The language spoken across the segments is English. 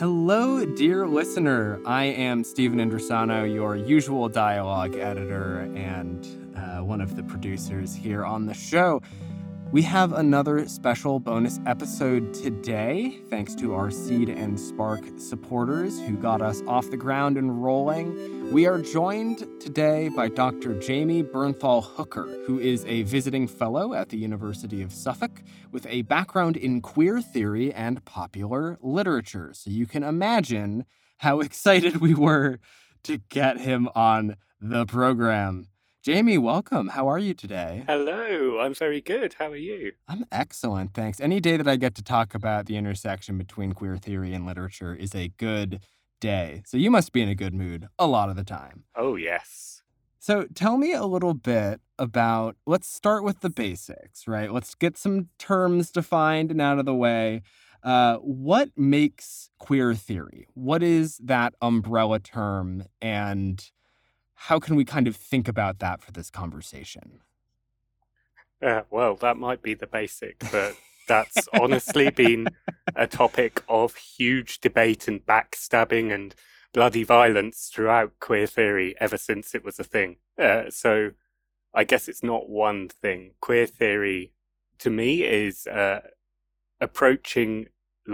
Hello, dear listener. I am Stephen Indrasano, your usual dialogue editor and one of the producers here on the show. We have another special bonus episode today, thanks to our Seed and Spark supporters who got us off the ground and rolling. We are joined today by Dr. Jamie Bernthal Hooker, who is a visiting fellow at the University of Suffolk with a background in queer theory and popular literature. So you can imagine how excited we were to get him on the program. Jamie, welcome. How are you today? Hello, I'm very good. How are you? I'm excellent, thanks. Any day that I get to talk about the intersection between queer theory and literature is a good day. So you must be in a good mood a lot of the time. Oh, yes. So tell me a little bit about, let's start with the basics, right? Let's get some terms defined and out of the way. What makes queer theory? What is that umbrella term, and how can we kind of think about that for this conversation? Well, that might be the basic, but that's honestly been a topic of huge debate and backstabbing and bloody violence throughout queer theory ever since it was a thing. So I guess it's not one thing. Queer theory, to me, is approaching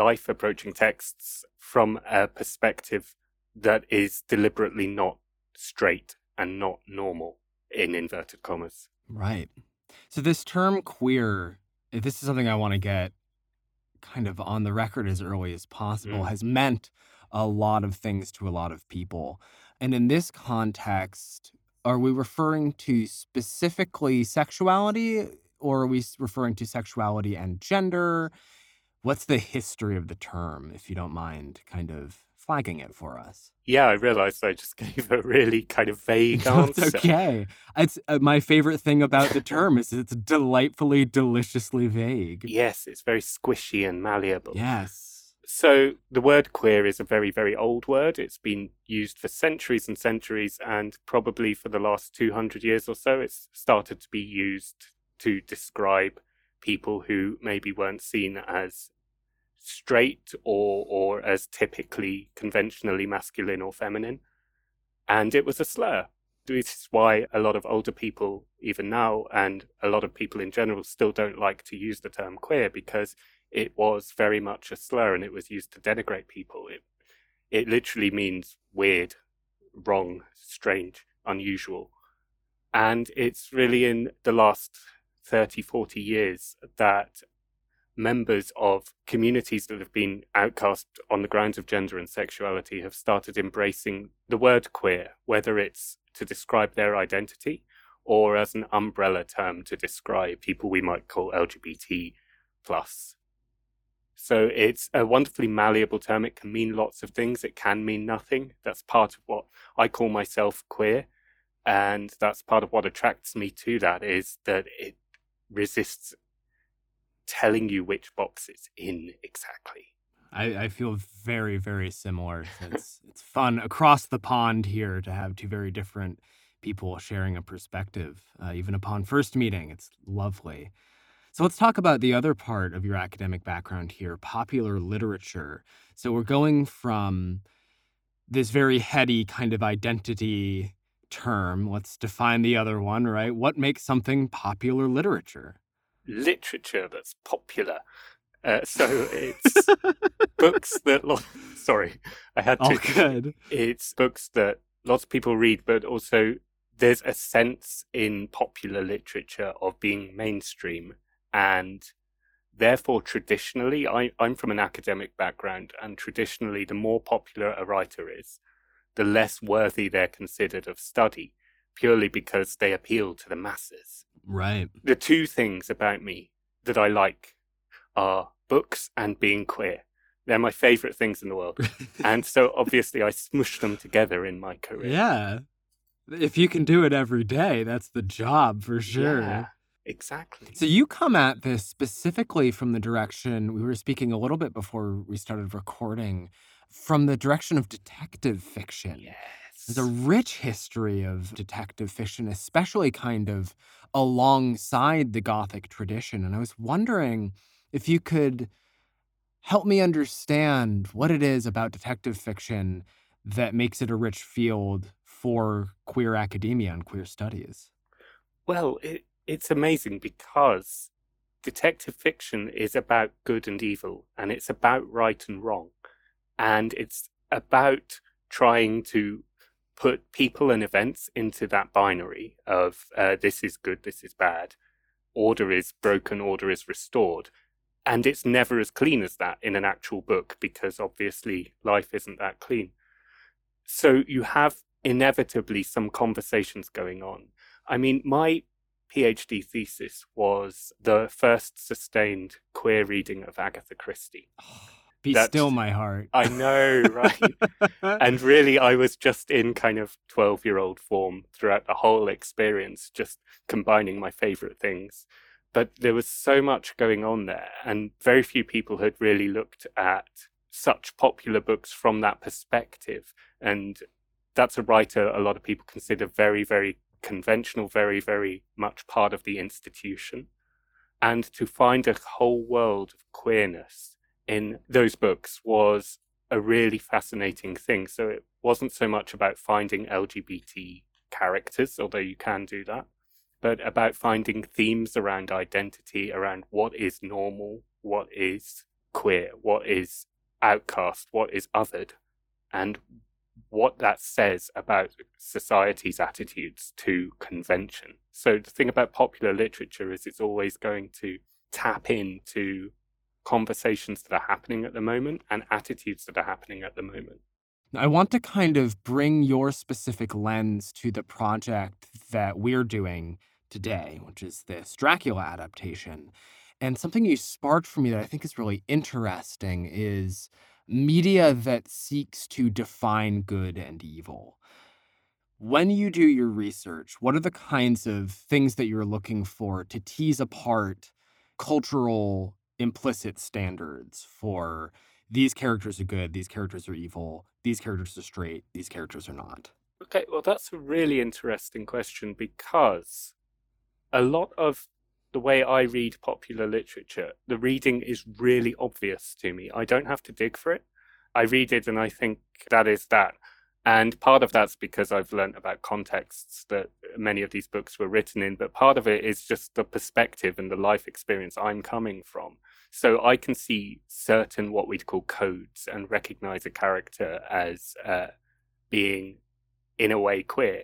texts from a perspective that is deliberately not straight and not normal, in inverted commas. Right. So this term queer, this is something I want to get kind of on the record as early as possible, has meant a lot of things to a lot of people. And in this context, are we referring to specifically sexuality, or are we referring to sexuality and gender? What's the history of the term, if you don't mind kind of flagging it for us? Yeah, I realized I just gave a really kind of vague answer. It's okay. It's my favorite thing about the term is it's delightfully, deliciously vague. Yes, it's very squishy and malleable. Yes. So the word queer is a very, very old word. It's been used for centuries and centuries, and probably for the last 200 years or so, it's started to be used to describe people who maybe weren't seen as straight or as typically conventionally masculine or feminine. And it was a slur. This is why a lot of older people, even now, and a lot of people in general still don't like to use the term queer, because it was very much a slur and it was used to denigrate people. It literally means weird, wrong, strange, unusual. And it's really in the last 30, 40 years that members of communities that have been outcast on the grounds of gender and sexuality have started embracing the word queer, whether it's to describe their identity or as an umbrella term to describe people we might call LGBT+. So it's a wonderfully malleable term. It can mean lots of things. It can mean nothing. That's part of what I call myself queer. And that's part of what attracts me to that, is that it resists telling you which box it's in exactly. I feel very, very similar. It's fun across the pond here to have two very different people sharing a perspective, even upon first meeting. It's lovely. So let's talk about the other part of your academic background here, popular literature. So we're going from this very heady kind of identity term. Let's define the other one, right? What makes something popular literature? Literature that's popular. So it's books that sorry, I had to. All good. It's books that lots of people read, but also there's a sense in popular literature of being mainstream, and therefore traditionally, I'm from an academic background, and traditionally the more popular a writer is, the less worthy they're considered of study, purely because they appeal to the masses. Right. The two things about me that I like are books and being queer. They're my favorite things in the world. And so obviously I smush them together in my career. Yeah. If you can do it every day, that's the job for sure. Yeah, exactly. So you come at this specifically from the direction, we were speaking a little bit before we started recording, from the direction of detective fiction. Yes. There's a rich history of detective fiction, especially kind of alongside the Gothic tradition. And I was wondering if you could help me understand what it is about detective fiction that makes it a rich field for queer academia and queer studies. Well, it's amazing because detective fiction is about good and evil, and it's about right and wrong. And it's about trying to put people and events into that binary of this is good, this is bad, order is broken, order is restored. And it's never as clean as that in an actual book, because obviously life isn't that clean. So you have inevitably some conversations going on. I mean, my PhD thesis was the first sustained queer reading of Agatha Christie. Be still my heart. I know, right? And really, I was just in kind of 12-year-old form throughout the whole experience, just combining my favorite things. But there was so much going on there, and very few people had really looked at such popular books from that perspective. And that's a writer a lot of people consider very, very conventional, very, very much part of the institution. And to find a whole world of queerness in those books was a really fascinating thing. So it wasn't so much about finding LGBT characters, although you can do that, but about finding themes around identity, around what is normal, what is queer, what is outcast, what is othered, and what that says about society's attitudes to convention. So the thing about popular literature is it's always going to tap into conversations that are happening at the moment and attitudes that are happening at the moment. I want to kind of bring your specific lens to the project that we're doing today, which is this Dracula adaptation. And something you sparked for me that I think is really interesting is media that seeks to define good and evil. When you do your research, what are the kinds of things that you're looking for to tease apart cultural implicit standards for these characters are good, these characters are evil, these characters are straight, these characters are not? Okay, well, that's a really interesting question, because a lot of the way I read popular literature, the reading is really obvious to me. I don't have to dig for it. I read it and I think that is that. And part of that's because I've learned about contexts that many of these books were written in, but part of it is just the perspective and the life experience I'm coming from. So I can see certain what we'd call codes and recognize a character as being, in a way, queer.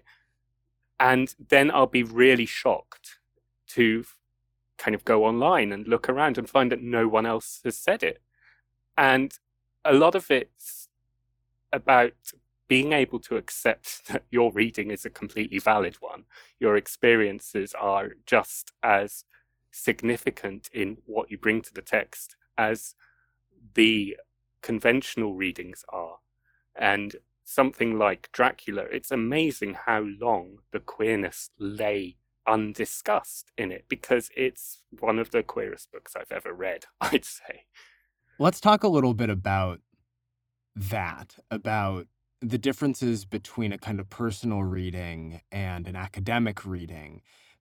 And then I'll be really shocked to kind of go online and look around and find that no one else has said it. And a lot of it's about being able to accept that your reading is a completely valid one. Your experiences are just as significant in what you bring to the text as the conventional readings are. And something like Dracula, it's amazing how long the queerness lay undiscussed in it, because it's one of the queerest books I've ever read, I'd say. Let's talk a little bit about that, about the differences between a kind of personal reading and an academic reading.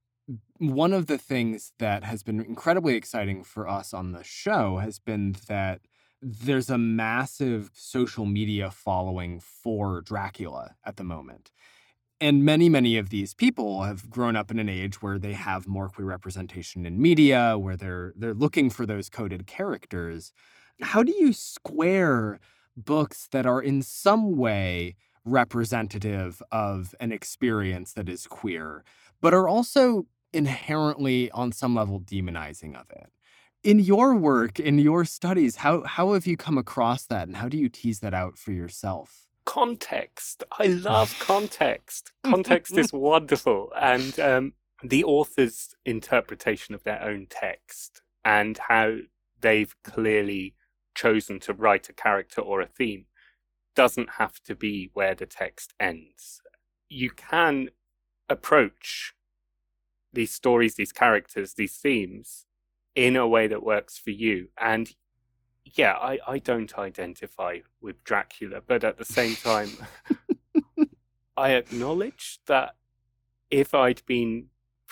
One of the things that has been incredibly exciting for us on the show has been that there's a massive social media following for Dracula at the moment. And many, many of these people have grown up in an age where they have more queer representation in media, where they're looking for those coded characters. How do you square books that are in some way representative of an experience that is queer, but are also inherently, on some level, demonizing of it? In your work, in your studies, how have you come across that, and how do you tease that out for yourself? Context. I love context. Context is wonderful. And the author's interpretation of their own text and how they've clearly chosen to write a character or a theme doesn't have to be where the text ends. You can approach these stories, these characters, these themes in a way that works for you. And yeah, I don't identify with Dracula, but at the same time, I acknowledge that if I'd been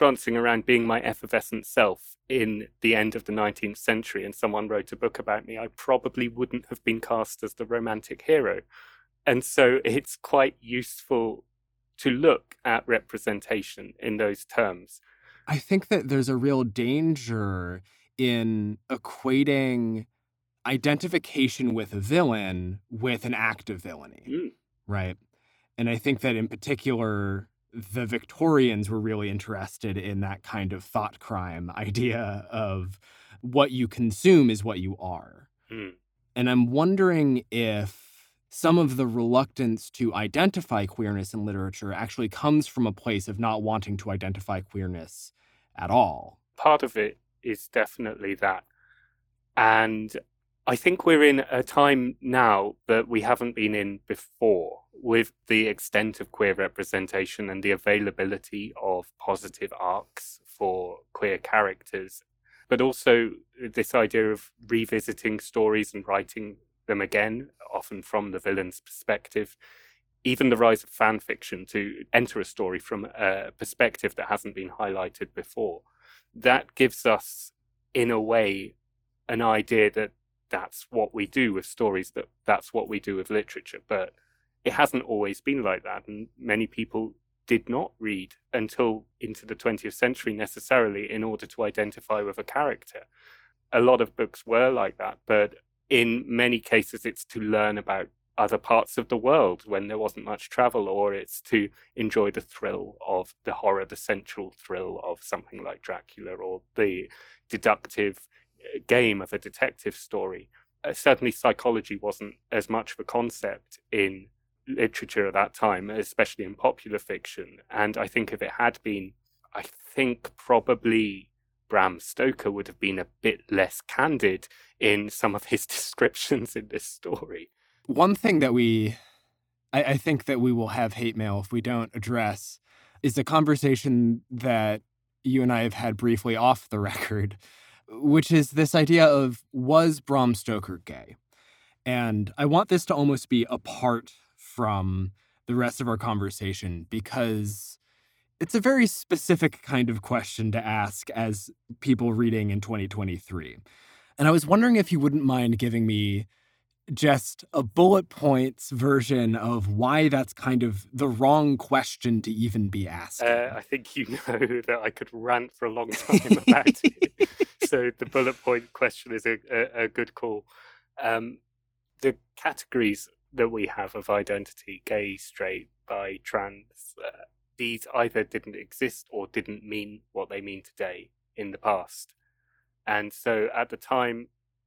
prancing around being my effervescent self in the end of the 19th century and someone wrote a book about me, I probably wouldn't have been cast as the romantic hero. And so it's quite useful to look at representation in those terms. I think that there's a real danger in equating identification with a villain with an act of villainy, right? And I think that in particular, the Victorians were really interested in that kind of thought crime idea of what you consume is what you are. And I'm wondering if some of the reluctance to identify queerness in literature actually comes from a place of not wanting to identify queerness at all. Part of it is definitely that. And I think we're in a time now that we haven't been in before, with the extent of queer representation and the availability of positive arcs for queer characters, but also this idea of revisiting stories and writing them again, often from the villain's perspective. Even the rise of fan fiction to enter a story from a perspective that hasn't been highlighted before. That gives us, in a way, an idea that that's what we do with stories, that's what we do with literature. But it hasn't always been like that. And many people did not read until into the 20th century necessarily in order to identify with a character. A lot of books were like that, but in many cases it's to learn about other parts of the world when there wasn't much travel, or it's to enjoy the thrill of the horror, the central thrill of something like Dracula, or the deductive game of a detective story. Certainly psychology wasn't as much of a concept in literature at that time, especially in popular fiction. And I think if it had been, I think probably Bram Stoker would have been a bit less candid in some of his descriptions in this story. One thing that I think that we will have hate mail if we don't address is a conversation that you and I have had briefly off the record, which is this idea of, was Bram Stoker gay? And I want this to almost be apart from the rest of our conversation because it's a very specific kind of question to ask as people reading in 2023. And I was wondering if you wouldn't mind giving me just a bullet points version of why that's kind of the wrong question to even be asked. I think you know that I could rant for a long time about it. So the bullet point question is a good call. The categories that we have of identity, gay, straight, bi, trans, these either didn't exist or didn't mean what they mean today in the past. And so at the time,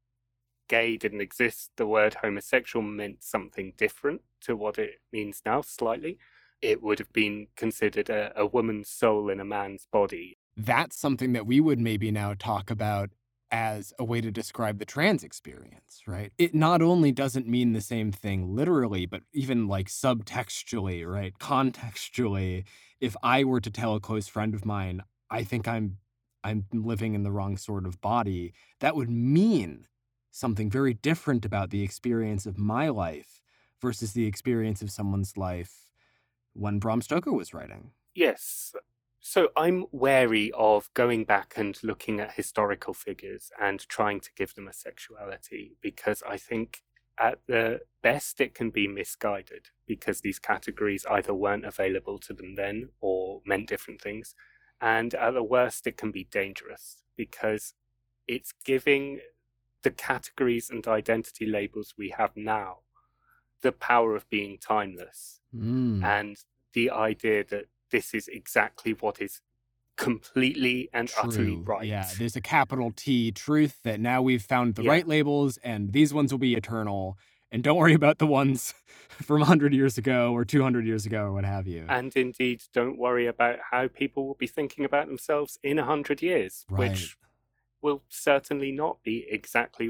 gay didn't exist. The word homosexual meant something different to what it means now, slightly. It would have been considered a woman's soul in a man's body. That's something that we would maybe now talk about as a way to describe the trans experience, right? It not only doesn't mean the same thing literally, but even like subtextually, right? Contextually, if I were to tell a close friend of mine, I think I'm living in the wrong sort of body, that would mean something very different about the experience of my life versus the experience of someone's life when Bram Stoker was writing. Yes. So I'm wary of going back and looking at historical figures and trying to give them a sexuality, because I think at the best it can be misguided because these categories either weren't available to them then or meant different things. And at the worst, it can be dangerous because it's giving the categories and identity labels we have now the power of being timeless. And the idea that this is exactly what is completely and utterly right. Yeah, there's a capital T truth that now we've found the right labels and these ones will be eternal. And don't worry about the ones from 100 years ago or 200 years ago or what have you. And indeed, don't worry about how people will be thinking about themselves in 100 years, which will certainly not be exactly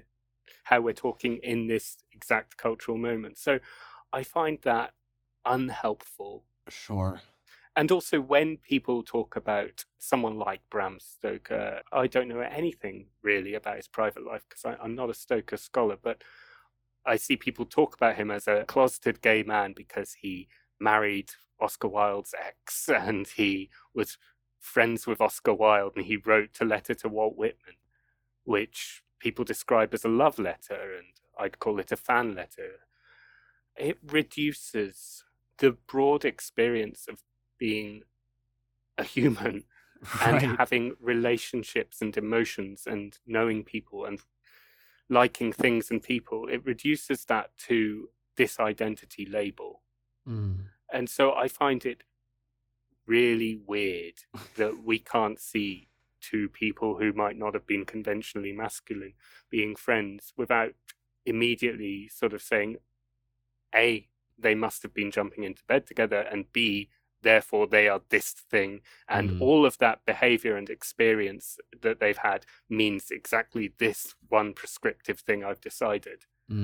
how we're talking in this exact cultural moment. So I find that unhelpful. Sure. And also when people talk about someone like Bram Stoker, I don't know anything really about his private life because I'm not a Stoker scholar, but I see people talk about him as a closeted gay man because he married Oscar Wilde's ex and he was friends with Oscar Wilde, and he wrote a letter to Walt Whitman, which people describe as a love letter, and I'd call it a fan letter. It reduces the broad experience of being a human and Right. having relationships and emotions and knowing people and liking things and people. It reduces that to this identity label. And so I find it really weird that we can't see two people who might not have been conventionally masculine being friends without immediately sort of saying, A, they must have been jumping into bed together, and B, therefore they are this thing. And all of that behavior and experience that they've had means exactly this one prescriptive thing I've decided.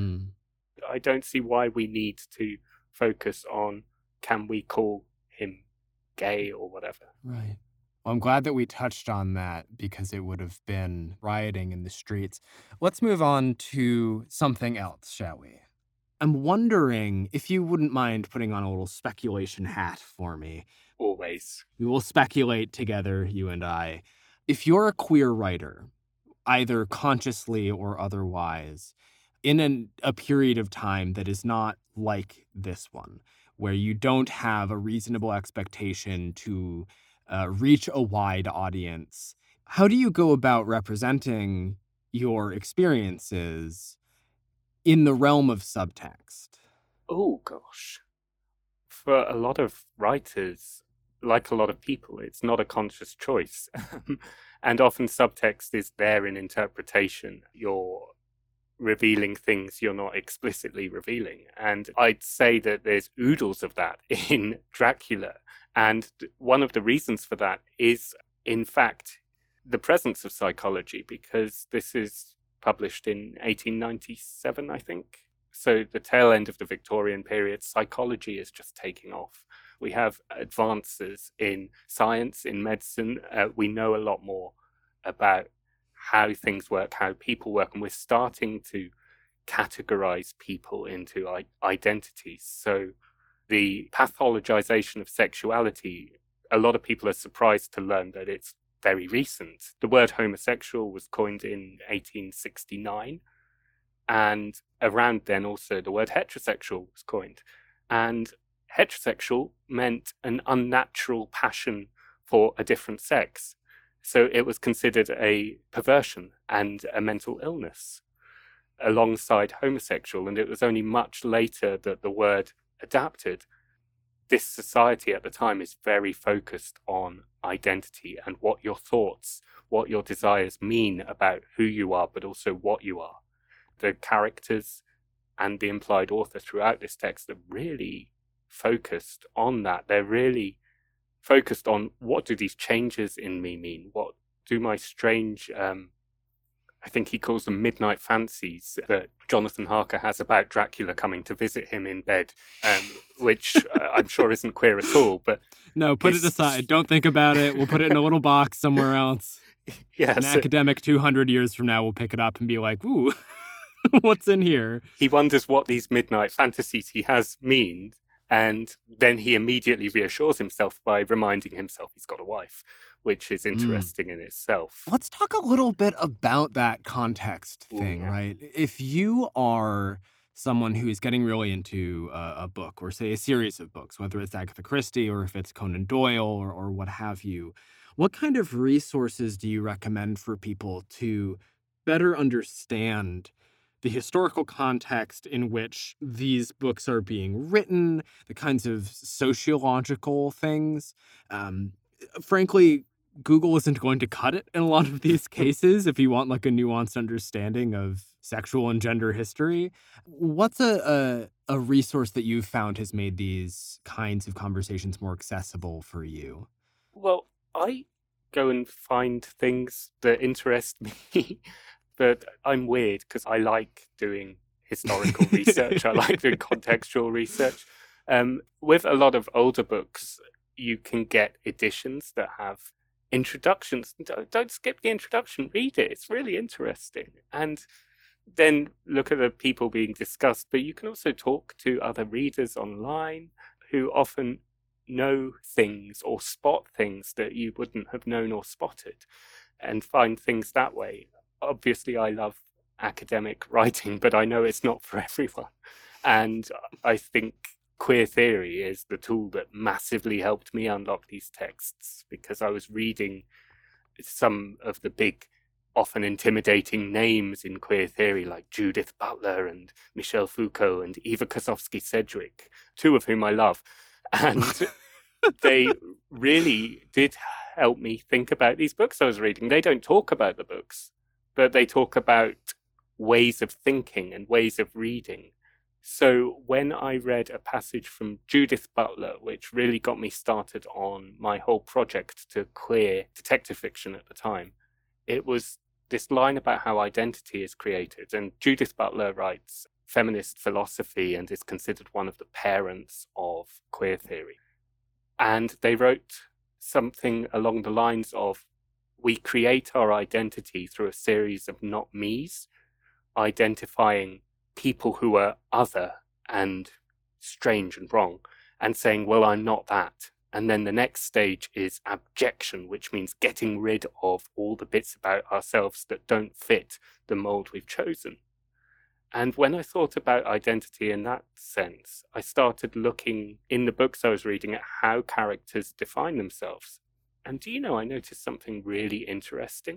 I don't see why we need to focus on, can we call him gay or whatever. Right. Well, I'm glad that we touched on that because it would have been rioting in the streets. Let's move on to something else, shall we? I'm wondering if you wouldn't mind putting on a little speculation hat for me. Always. We will speculate together, you and I. If you're a queer writer, either consciously or otherwise, in a period of time that is not like this one, where you don't have a reasonable expectation to reach a wide audience, how do you go about representing your experiences in the realm of subtext? Oh, gosh. For a lot of writers, like a lot of people, it's not a conscious choice. And often subtext is there in interpretation. You're revealing things you're not explicitly revealing. And I'd say that there's oodles of that in Dracula. And one of the reasons for that is, in fact, the presence of psychology, because this is published in 1897, I think. So the tail end of the Victorian period, psychology is just taking off. We have advances in science, in medicine. We know a lot more about how things work, how people work, and we're starting to categorize people into identities. So the pathologization of sexuality, a lot of people are surprised to learn that it's very recent. The word homosexual was coined in 1869, and around then also the word heterosexual was coined. And heterosexual meant an unnatural passion for a different sex. So it was considered a perversion and a mental illness alongside homosexual. And it was only much later that the word adapted. This society at the time is very focused on identity and what your thoughts, what your desires mean about who you are, but also what you are. The characters and the implied author throughout this text are really focused on that. They're really focused on, what do these changes in me mean? What do my strange, I think he calls them midnight fancies that Jonathan Harker has about Dracula coming to visit him in bed, which I'm sure isn't queer at all. But no, put it aside. Don't think about it. We'll put it in a little box somewhere else. Yeah, An academic 200 years from now will pick it up and be like, ooh, what's in here? He wonders what these midnight fantasies he has mean. And then he immediately reassures himself by reminding himself he's got a wife, which is interesting in itself. Let's talk a little bit about that context thing, right? If you are someone who is getting really into a book or, say, a series of books, whether it's Agatha Christie or if it's Conan Doyle or what have you, what kind of resources do you recommend for people to better understand the historical context in which these books are being written, the kinds of sociological things? Frankly, Google isn't going to cut it in a lot of these cases if you want like a nuanced understanding of sexual and gender history. What's a resource that you've found has made these kinds of conversations more accessible for you? Well, I go and find things that interest me. But I'm weird because I like doing historical research. I like doing contextual research. With a lot of older books, you can get editions that have introductions. Don't skip the introduction. Read it. It's really interesting. And then look at the people being discussed. But you can also talk to other readers online who often know things or spot things that you wouldn't have known or spotted and find things that way. Obviously, I love academic writing, but I know it's not for everyone. And I think queer theory is the tool that massively helped me unlock these texts, because I was reading some of the big, often intimidating names in queer theory, like Judith Butler and Michel Foucault and Eva Kosofsky-Sedgwick, two of whom I love. And they really did help me think about these books I was reading. They don't talk about the books, but they talk about ways of thinking and ways of reading. So when I read a passage from Judith Butler, which really got me started on my whole project to queer detective fiction at the time, it was this line about how identity is created. And Judith Butler writes feminist philosophy and is considered one of the parents of queer theory. And they wrote something along the lines of, we create our identity through a series of not me's, identifying people who are other and strange and wrong, and saying, well, I'm not that. And then the next stage is abjection, which means getting rid of all the bits about ourselves that don't fit the mold we've chosen. And when I thought about identity in that sense, I started looking in the books I was reading at how characters define themselves. And do you know, I noticed something really interesting.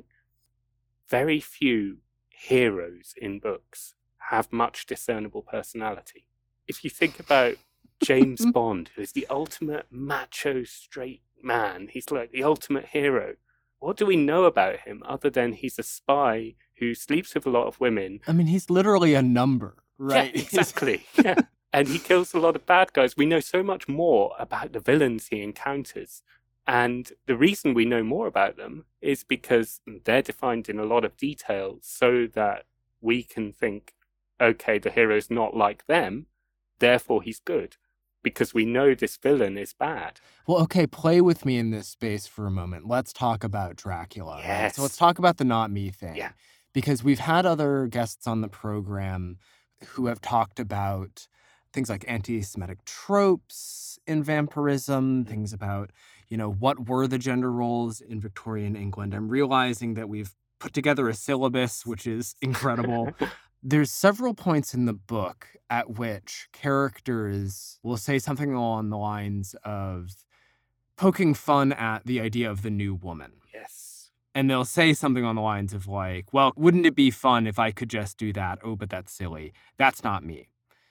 Very few heroes in books have much discernible personality. If you think about James Bond, who is the ultimate macho straight man, he's like the ultimate hero. What do we know about him other than he's a spy who sleeps with a lot of women? I mean, he's literally a number, right? Yeah, exactly. Yeah. And he kills a lot of bad guys. We know so much more about the villains he encounters. And the reason we know more about them is because they're defined in a lot of detail so that we can think, okay, the hero's not like them, therefore he's good, because we know this villain is bad. Well, okay, play with me in this space for a moment. Let's talk about Dracula. Yes. Right? So let's talk about the not me thing. Yeah. Because we've had other guests on the program who have talked about things like anti-Semitic tropes in vampirism, things about, what were the gender roles in Victorian England. I'm realizing that we've put together a syllabus, which is incredible. There's several points in the book at which characters will say something along the lines of poking fun at the idea of the new woman. Yes. And they'll say something on the lines of like, well, wouldn't it be fun if I could just do that? Oh, but that's silly. That's not me.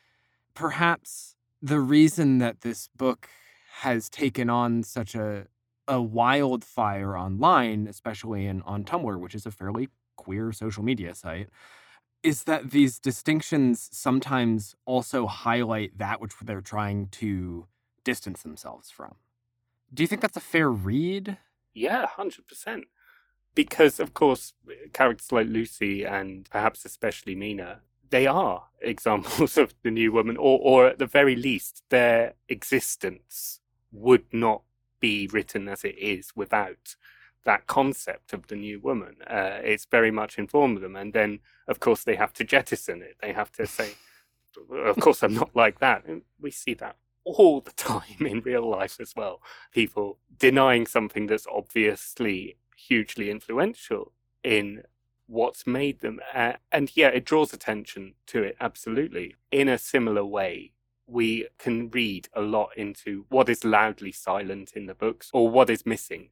Perhaps the reason that this book has taken on such a wildfire online, especially on Tumblr, which is a fairly queer social media site, is that these distinctions sometimes also highlight that which they're trying to distance themselves from. Do you think that's a fair read? Yeah, 100%. Because, of course, characters like Lucy and perhaps especially Mina, they are examples of the new woman, or at the very least, their existence would not be written as it is without that concept of the new woman. It's very much informed them. And then, of course, they have to jettison it. They have to say, of course, I'm not like that. And we see that all the time in real life as well. People denying something that's obviously hugely influential in what's made them. And yeah, it draws attention to it, absolutely. In a similar way, we can read a lot into what is loudly silent in the books or what is missing.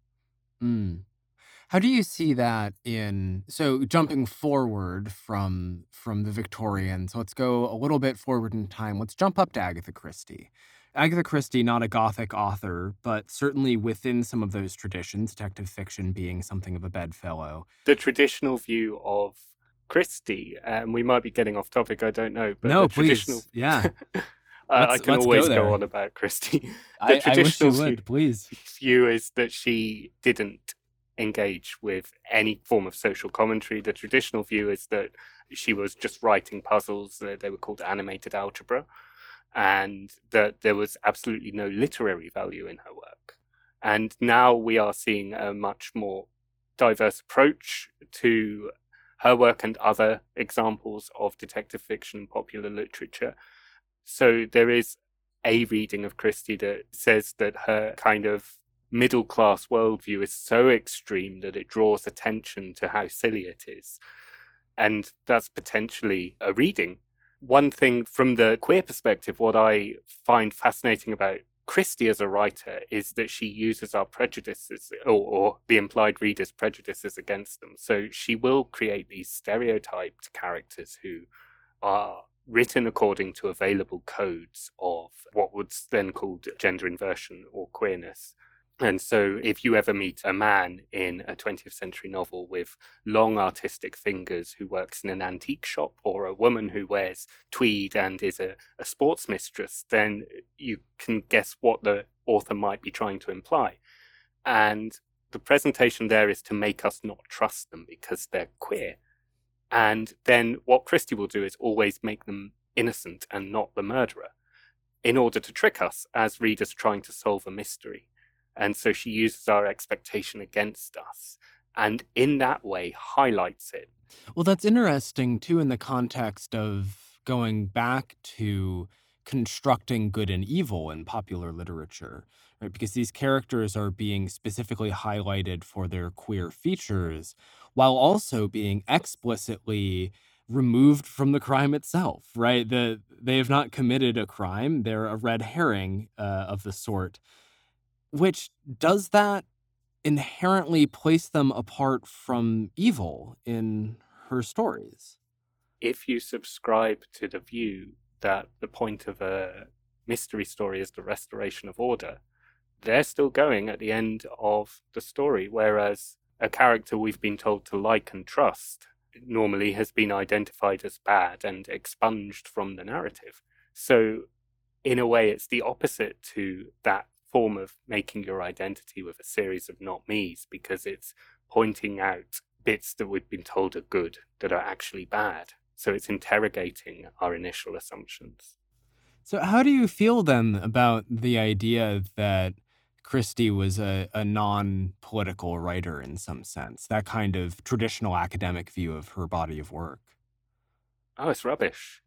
How do you see that so jumping forward from the Victorians, let's go a little bit forward in time. Let's jump up to Agatha Christie. Agatha Christie, not a Gothic author, but certainly within some of those traditions, detective fiction being something of a bedfellow. The traditional view of Christie, and we might be getting off topic, I don't know. But no, the please. Traditional... Yeah. I can always go on about Christie. I wish you would, please. View is that she didn't engage with any form of social commentary. The traditional view is that she was just writing puzzles. They were called animated algebra, and that there was absolutely no literary value in her work. And now we are seeing a much more diverse approach to her work and other examples of detective fiction and popular literature. So there is a reading of Christie that says that her kind of middle-class worldview is so extreme that it draws attention to how silly it is. And that's potentially a reading. One thing from the queer perspective, what I find fascinating about Christie as a writer is that she uses our prejudices or the implied reader's prejudices against them. So she will create these stereotyped characters who are written according to available codes of what was then called gender inversion or queerness. And so if you ever meet a man in a 20th century novel with long artistic fingers who works in an antique shop, or a woman who wears tweed and is a sports mistress, then you can guess what the author might be trying to imply. And the presentation there is to make us not trust them because they're queer. And then what Christie will do is always make them innocent and not the murderer, in order to trick us as readers trying to solve a mystery. And so she uses our expectation against us, and in that way highlights it. Well, that's interesting, too, in the context of going back to constructing good and evil in popular literature, right? Because these characters are being specifically highlighted for their queer features, while also being explicitly removed from the crime itself, right? They have not committed a crime. They're a red herring of the sort. Which does that inherently place them apart from evil in her stories? If you subscribe to the view that the point of a mystery story is the restoration of order, they're still going at the end of the story, whereas a character we've been told to like and trust normally has been identified as bad and expunged from the narrative. So in a way, it's the opposite to that form of making your identity with a series of not me's, because it's pointing out bits that we've been told are good that are actually bad. So it's interrogating our initial assumptions. So how do you feel then about the idea that Christie was a non-political writer in some sense, that kind of traditional academic view of her body of work? Oh, it's rubbish.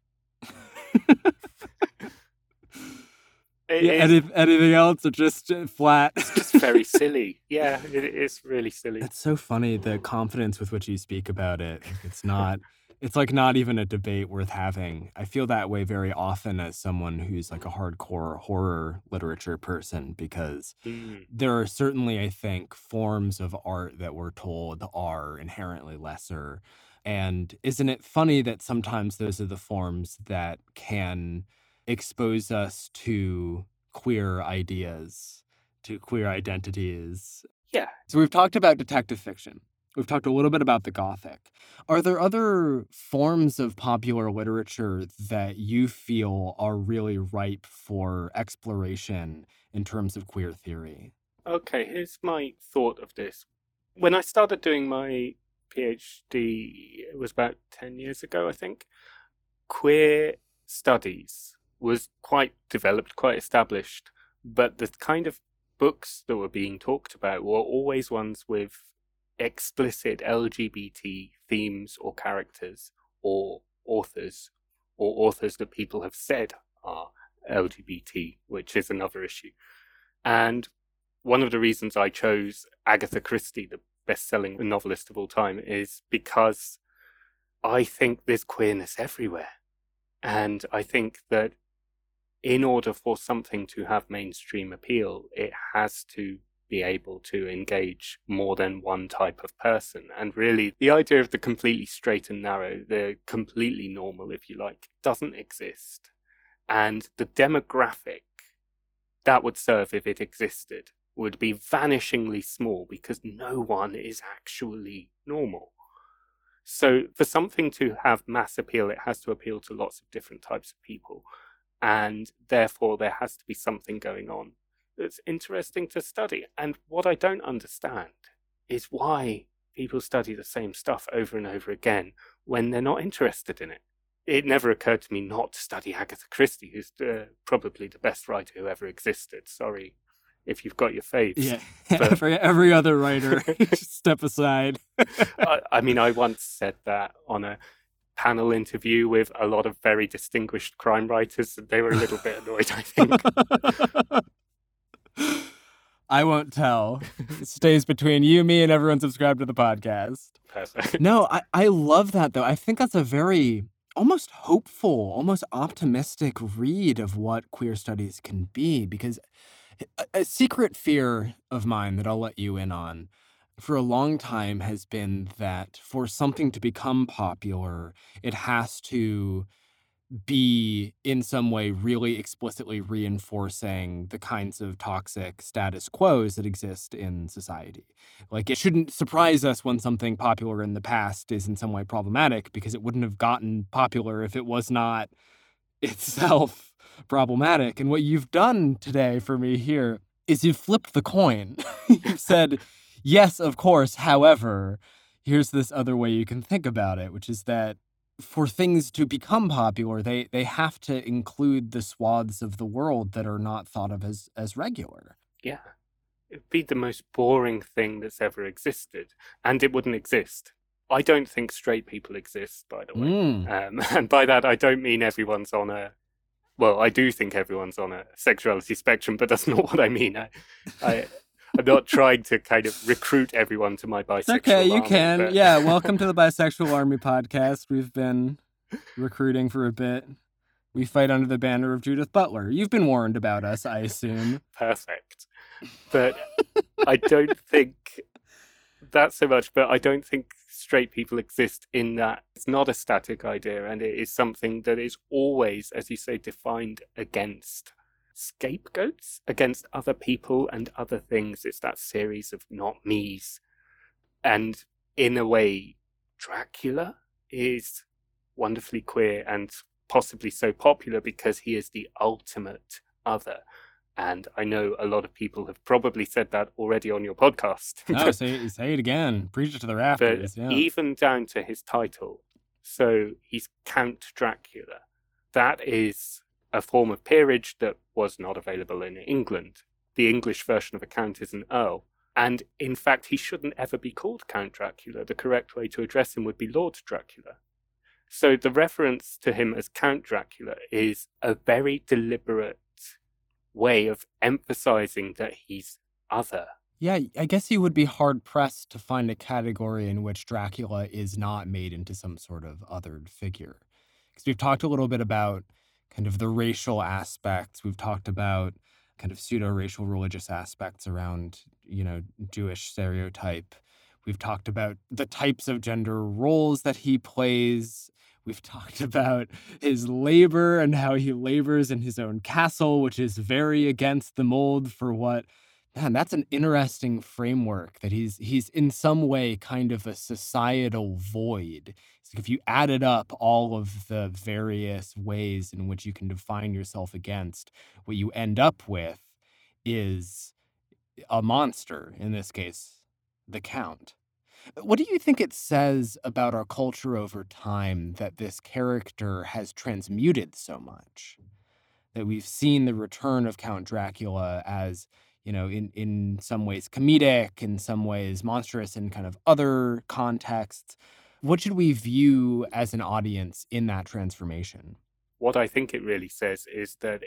Anything else or just flat? It's just very silly. Yeah, it is really silly. It's so funny, the confidence with which you speak about it. It's like not even a debate worth having. I feel that way very often as someone who's like a hardcore horror literature person, because there are certainly, I think, forms of art that we're told are inherently lesser. And isn't it funny that sometimes those are the forms that can expose us to queer ideas, to queer identities? Yeah. So we've talked about detective fiction. We've talked a little bit about the Gothic. Are there other forms of popular literature that you feel are really ripe for exploration in terms of queer theory? Okay, here's my thought of this. When I started doing my PhD, it was about 10 years ago, I think, queer studies was quite developed, quite established, but the kind of books that were being talked about were always ones with explicit LGBT themes or characters or authors that people have said are LGBT, which is another issue. And one of the reasons I chose Agatha Christie, the best-selling novelist of all time, is because I think there's queerness everywhere. And I think that in order for something to have mainstream appeal, it has to be able to engage more than one type of person. And really, the idea of the completely straight and narrow, the completely normal, if you like, doesn't exist. And the demographic that would serve if it existed would be vanishingly small, because no one is actually normal. So for something to have mass appeal, it has to appeal to lots of different types of people. And therefore, there has to be something going on that's interesting to study. And what I don't understand is why people study the same stuff over and over again when they're not interested in it. It never occurred to me not to study Agatha Christie, who's probably the best writer who ever existed. Sorry if you've got your faves. Yeah, but every other writer, step aside. I mean, I once said that on a panel interview with a lot of very distinguished crime writers. They were a little bit annoyed, I think. I won't tell. It stays between you, me, and everyone subscribed to the podcast. Perfect. No, I love that, though. I think that's a very almost hopeful, almost optimistic read of what queer studies can be, because a secret fear of mine that I'll let you in on for a long time has been that for something to become popular, it has to be in some way really explicitly reinforcing the kinds of toxic status quos that exist in society. Like, it shouldn't surprise us when something popular in the past is in some way problematic, because it wouldn't have gotten popular if it was not itself problematic. And what you've done today for me here is you've flipped the coin. You've said, yes, of course, however, here's this other way you can think about it, which is that for things to become popular, they have to include the swaths of the world that are not thought of as regular. Yeah. It'd be the most boring thing that's ever existed, and it wouldn't exist. I don't think straight people exist, by the way. And by that, I don't mean everyone's on a... Well, I do think everyone's on a sexuality spectrum, but that's not what I mean. I'm not trying to kind of recruit everyone to my bisexual okay, you army, can. but... Yeah, welcome to the Bisexual Army podcast. We've been recruiting for a bit. We fight under the banner of Judith Butler. You've been warned about us, I assume. Perfect. But I don't think that so much, but I don't think straight people exist in that. It's not a static idea, and it is something that is always, as you say, defined against scapegoats, against other people and other things. It's that series of not me's. And in a way, Dracula is wonderfully queer and possibly so popular because he is the ultimate other. And I know a lot of people have probably said that already on your podcast. No, say it again. Preach it to the rafters. But even down to his title. So he's Count Dracula. That is a form of peerage that was not available in England. The English version of a count is an earl. And in fact, he shouldn't ever be called Count Dracula. The correct way to address him would be Lord Dracula. So the reference to him as Count Dracula is a very deliberate way of emphasizing that he's other. Yeah, I guess you would be hard-pressed to find a category in which Dracula is not made into some sort of othered figure. Because we've talked a little bit about kind of the racial aspects. We've talked about kind of pseudo-racial religious aspects around, Jewish stereotype. We've talked about the types of gender roles that he plays. We've talked about his labor and how he labors in his own castle, which is very against the mold for what... Man, that's an interesting framework, that he's in some way kind of a societal void. It's like if you added up all of the various ways in which you can define yourself against, what you end up with is a monster, in this case, the Count. What do you think it says about our culture over time that this character has transmuted so much? That we've seen the return of Count Dracula as, in some ways comedic, in some ways monstrous in kind of other contexts. What should we view as an audience in that transformation? What I think it really says is that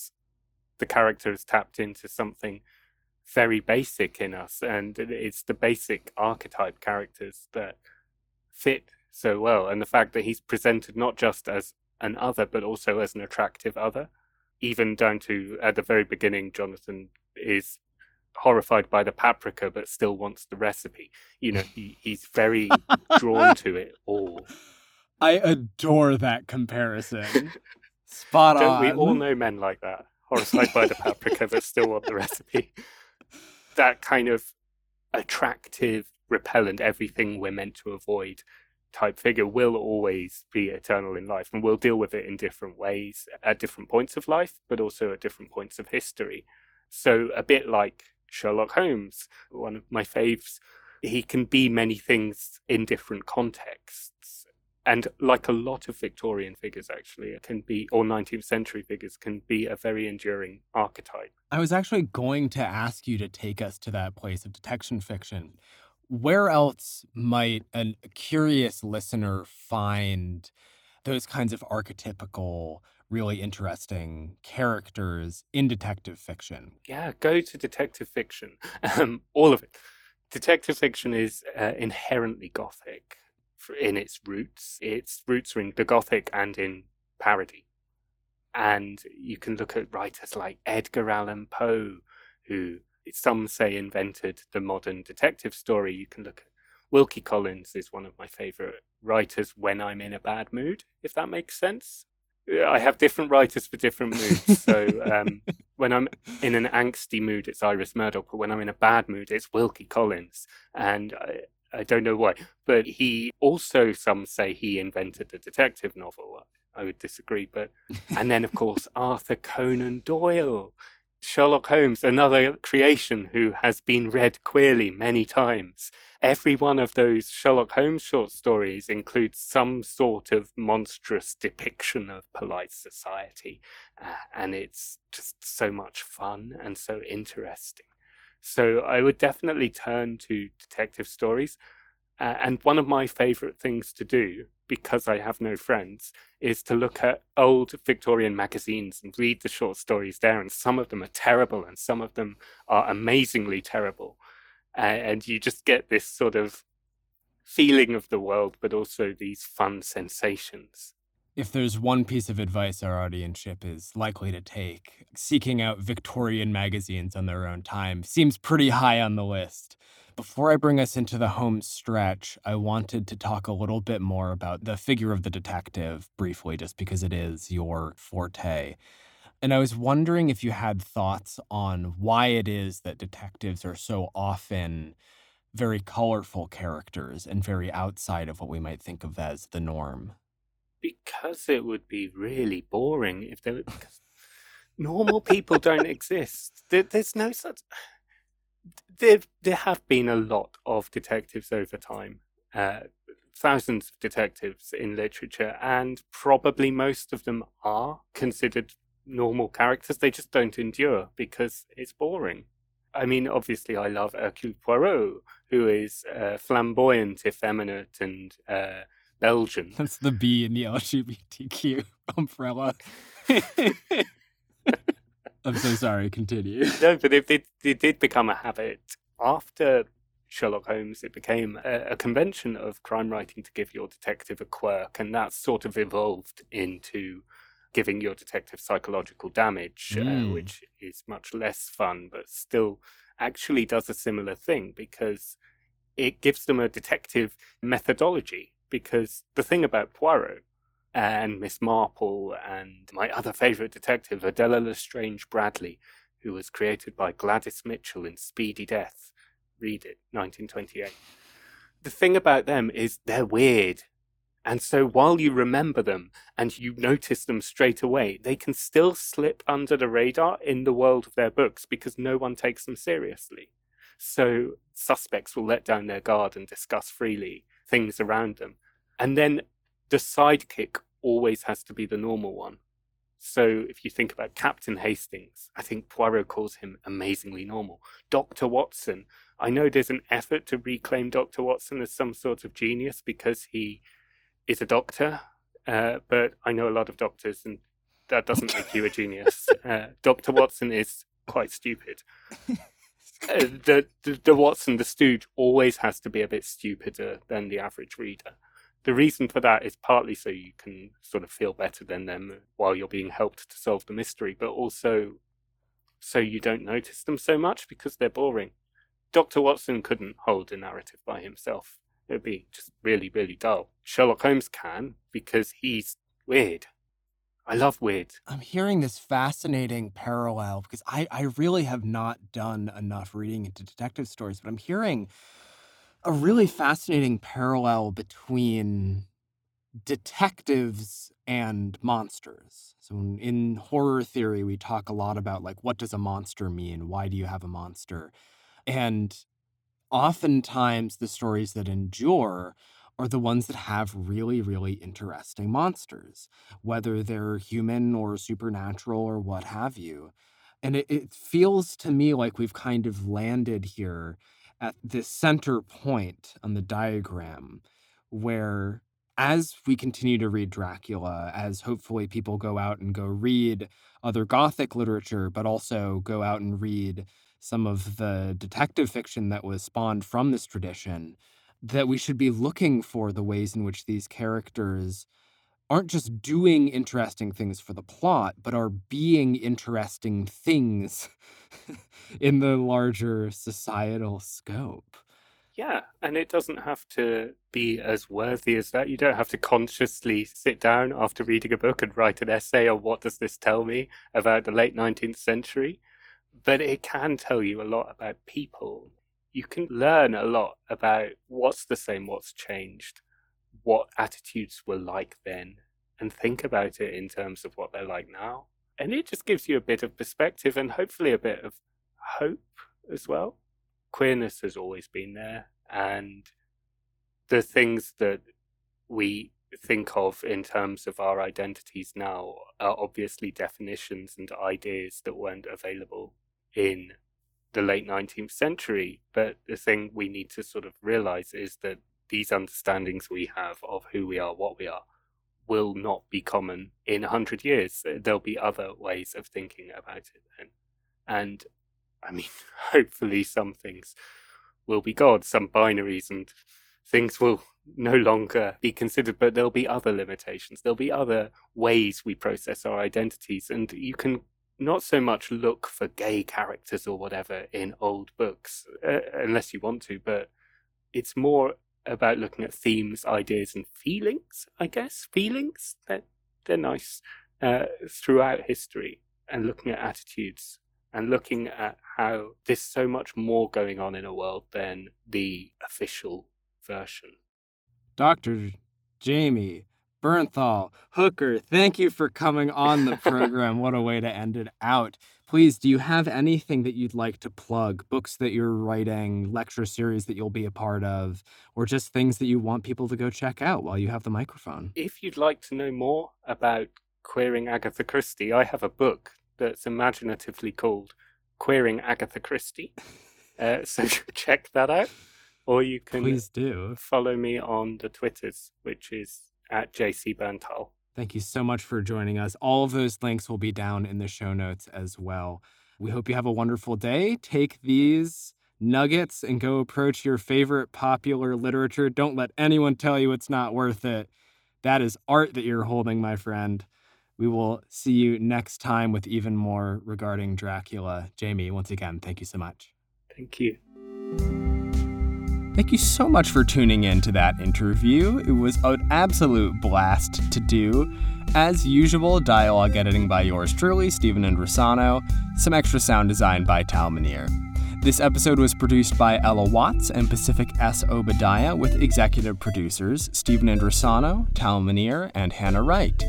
the character has tapped into something very basic in us, and it's the basic archetype characters that fit so well. And the fact that he's presented not just as an other, but also as an attractive other, even down to, at the very beginning, Jonathan is horrified by the paprika, but still wants the recipe. He's very drawn to it all. I adore that comparison. Spot on. Don't we all know men like that? Horrified by the paprika, but still want the recipe. That kind of attractive, repellent, everything we're meant to avoid type figure will always be eternal in life, and we'll deal with it in different ways at different points of life, but also at different points of history. So a bit like Sherlock Holmes, one of my faves, he can be many things in different contexts. And like a lot of Victorian figures, actually, it can be, or 19th century figures, can be a very enduring archetype. I was actually going to ask you to take us to that place of detection fiction. where else might a curious listener find those kinds of archetypical, really interesting characters in detective fiction? Yeah, go to detective fiction. All of it. Detective fiction is inherently gothic in its roots. Its roots are in the gothic and in parody. And you can look at writers like Edgar Allan Poe, who some say invented the modern detective story. You can look at Wilkie Collins is one of my favorite writers when I'm in a bad mood, if that makes sense. I have different writers for different moods. So when I'm in an angsty mood, it's Iris Murdoch, but when I'm in a bad mood, it's Wilkie Collins. And I don't know why, but he also, some say he invented the detective novel. I would disagree, but and then of course Arthur Conan Doyle, Sherlock Holmes, another creation who has been read queerly many times. Every one of those Sherlock Holmes short stories includes some sort of monstrous depiction of polite society, and it's just so much fun and so interesting. So I would definitely turn to detective stories. And one of my favorite things to do, because I have no friends, is to look at old Victorian magazines and read the short stories there. And some of them are terrible and some of them are amazingly terrible. And you just get this sort of feeling of the world, but also these fun sensations. If there's one piece of advice our audience is likely to take, seeking out Victorian magazines on their own time seems pretty high on the list. Before I bring us into the home stretch, I wanted to talk a little bit more about the figure of the detective briefly, just because it is your forte. And I was wondering if you had thoughts on why it is that detectives are so often very colorful characters and very outside of what we might think of as the norm. Because it would be really boring if there were. Normal people don't exist. There's no such. There have been a lot of detectives over time, thousands of detectives in literature, and probably most of them are considered normal characters. They just don't endure because it's boring. I mean, obviously, I love Hercule Poirot, who is flamboyant, effeminate, and Belgian. That's the B in the LGBTQ umbrella. I'm so sorry, continue. No, but it did become a habit. After Sherlock Holmes, it became a convention of crime writing to give your detective a quirk, and that sort of evolved into giving your detective psychological damage, which is much less fun, but still actually does a similar thing because it gives them a detective methodology. Because the thing about Poirot and Miss Marple and my other favourite detective, Adela Lestrange Bradley, who was created by Gladys Mitchell in Speedy Death. Read it, 1928. The thing about them is they're weird. And so while you remember them and you notice them straight away, they can still slip under the radar in the world of their books because no one takes them seriously. So suspects will let down their guard and discuss freely things around them. And then the sidekick always has to be the normal one. So if you think about Captain Hastings, I think Poirot calls him amazingly normal. Dr. Watson, I know there's an effort to reclaim Dr. Watson as some sort of genius because he is a doctor, but I know a lot of doctors and that doesn't make you a genius. Dr. Watson is quite stupid. The Watson, the stooge, always has to be a bit stupider than the average reader. The reason for that is partly so you can sort of feel better than them while you're being helped to solve the mystery, but also so you don't notice them so much because they're boring. Dr. Watson couldn't hold a narrative by himself. It would be just really, really dull. Sherlock Holmes can because he's weird. I love weird. I'm hearing this fascinating parallel because I really have not done enough reading into detective stories, but I'm hearing a really fascinating parallel between detectives and monsters. So in horror theory, we talk a lot about like, what does a monster mean? Why do you have a monster? And oftentimes the stories that endure are the ones that have really, really interesting monsters, whether they're human or supernatural or what have you. And it feels to me like we've kind of landed here at this center point on the diagram where, as we continue to read Dracula, as hopefully people go out and go read other Gothic literature, but also go out and read some of the detective fiction that was spawned from this tradition, that we should be looking for the ways in which these characters aren't just doing interesting things for the plot, but are being interesting things in the larger societal scope. Yeah, and it doesn't have to be as worthy as that. You don't have to consciously sit down after reading a book and write an essay on what does this tell me about the late 19th century. But it can tell you a lot about people. You can learn a lot about what's the same, what's changed, what attitudes were like then, and think about it in terms of what they're like now. And it just gives you a bit of perspective and hopefully a bit of hope as well. Queerness has always been there, and the things that we think of in terms of our identities now are obviously definitions and ideas that weren't available in the late 19th century. But the thing we need to sort of realize is that these understandings we have of who we are, what we are, will not be common in 100 years. There'll be other ways of thinking about it then. And I mean, hopefully some things will be God, some binaries and things will no longer be considered, but there'll be other limitations. There'll be other ways we process our identities. And you can not so much look for gay characters or whatever in old books, unless you want to, but it's more about looking at themes, ideas, and feelings, I guess. Feelings, they're nice throughout history, and looking at attitudes and looking at how there's so much more going on in a world than the official version. Dr. Jamie Bernthal Hooker, thank you for coming on the program. What a way to end it out. Please, do you have anything that you'd like to plug? Books that you're writing, lecture series that you'll be a part of, or just things that you want people to go check out while you have the microphone? If you'd like to know more about queering Agatha Christie, I have a book that's imaginatively called Queering Agatha Christie. So check that out. Or you can Please do follow me on the Twitters, which is at JC Bernthal. Thank you so much for joining us. All of those links will be down in the show notes as well. We hope you have a wonderful day. Take these nuggets and go approach your favorite popular literature. Don't let anyone tell you it's not worth it. That is art that you're holding, my friend. We will see you next time with even more regarding Dracula. Jamie, once again, thank you so much. Thank you. Thank you so much for tuning in to that interview. It was an absolute blast to do. As usual, dialogue editing by yours truly, Stephen Indrisano. Some extra sound design by Tal Minear. This episode was produced by Ella Watts and Pacific S. Obadiah with executive producers Stephen Indrisano, Tal Minear, and Hannah Wright.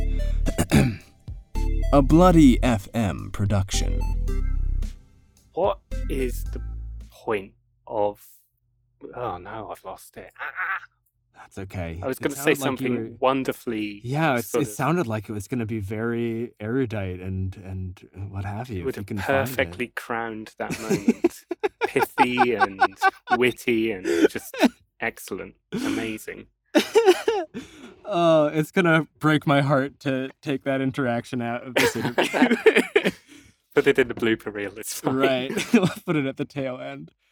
A Bloody FM production. What is the point of... Oh, no, I've lost it. That's okay. I was going to say something wonderfully... Yeah, it sounded like it was going to be very erudite and what have you. It would have perfectly crowned that moment. Pithy and witty and just excellent. Amazing. Oh, it's going to break my heart to take that interaction out of this interview. Put it in the blooper reel, it's fine. Right. We'll put it at the tail end.